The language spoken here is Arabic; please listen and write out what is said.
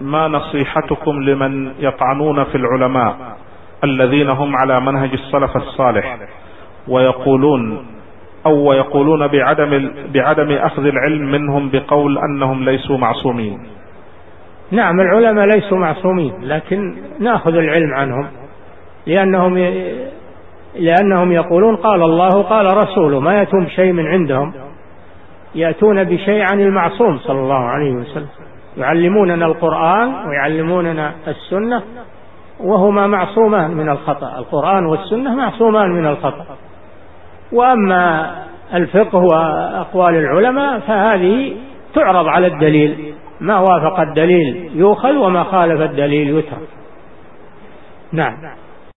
ما نصيحتكم لمن يطعنون في العلماء الذين هم على منهج السلف الصالح ويقولون بعدم أخذ العلم منهم بقول أنهم ليسوا معصومين؟ نعم، العلماء ليسوا معصومين، لكن نأخذ العلم عنهم لأنهم يقولون قال الله قال رسوله، ما يأتون بشيء من عندهم، يأتون بشيء عن المعصوم صلى الله عليه وسلم، يعلموننا القرآن ويعلموننا السنة، وهما معصومان من الخطأ، القرآن والسنة معصومان من الخطأ. وأما الفقه وأقوال العلماء فهذه تعرض على الدليل، ما وافق الدليل يؤخذ وما خالف الدليل يترك. نعم.